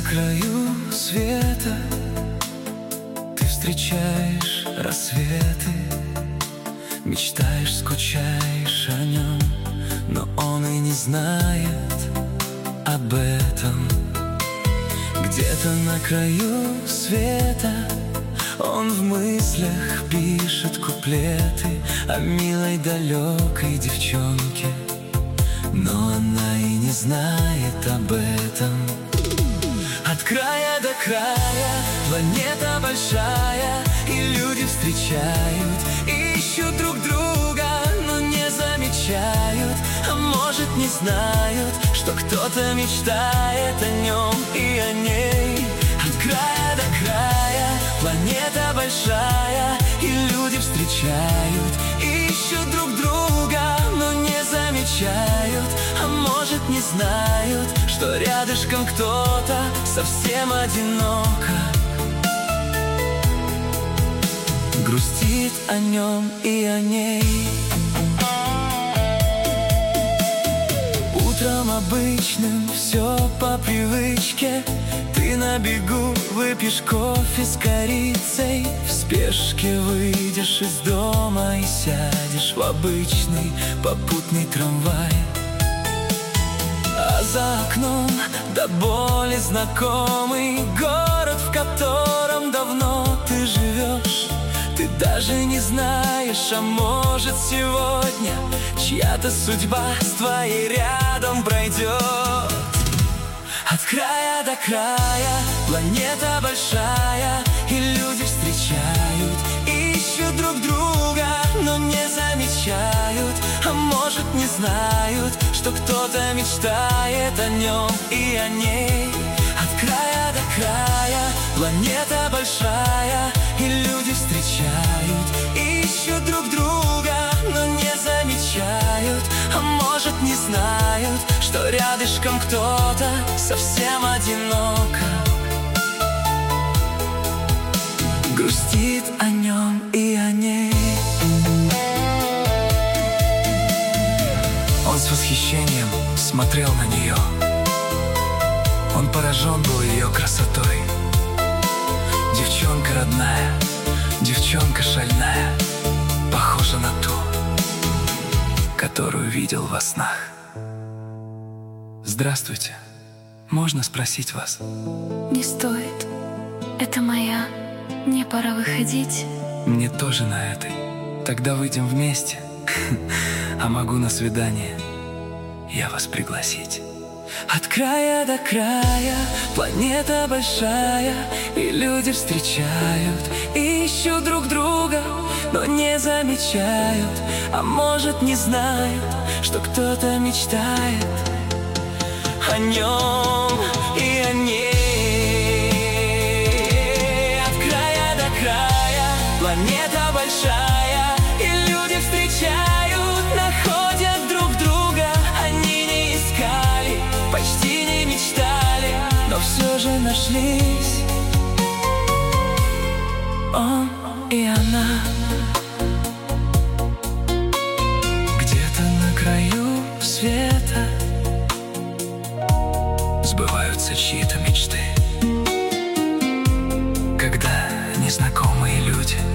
краю света ты встречаешь рассветы, мечтаешь, скучаешь о нем, но он и не знает об этом. Где-то на краю света он в мыслях пишет куплеты о милой далекой девчонке, но она и не знает об этом. От края до края планета большая, и люди встречают, ищут друг друга, но не замечают, а может не знают, что кто-то мечтает о нем и о ней. От края до края планета большая, и люди встречают, ищут друг друга, но не замечают, а может не знают, что рядышком кто-то совсем одиноко грустит о нем и о ней. Утром обычным все по привычке, ты на бегу выпьешь кофе с корицей, в спешке выйдешь из дома и сядешь в обычный попутный трамвай. А за окном до боли знакомый город, в котором давно ты живешь. Ты даже не знаешь, а может сегодня чья-то судьба с твоей рядом пройдет. От края до края планета большая, и люди встречают, ищут друг друга, но не замечают, а может не знают, что кто-то мечтает о нем и о ней. От края до края планета большая, и люди встречают, ищут друг друга, но не замечают, а может не знают, что рядышком кто-то совсем одиноко грустит о нем и о ней. Он с восхищением смотрел на нее, он поражен был ее красотой. Девчонка родная, девчонка шальная, похожа на ту, которую видел во снах. Здравствуйте, можно спросить вас? Не стоит, это моя, мне пора выходить. Мне тоже на этой. Тогда выйдем вместе. А могу на свидание я вас пригласить. От края до края планета большая, и люди встречают, ищут друг друга, но не замечают, а может не знают, что кто-то мечтает о нем и о ней. От края до края планета большая, и люди встречают, находят друг друга. Они не искали, почти не мечтали, но все же нашлись он и она. Где-то на краю света сбываются чьи-то мечты, когда незнакомые люди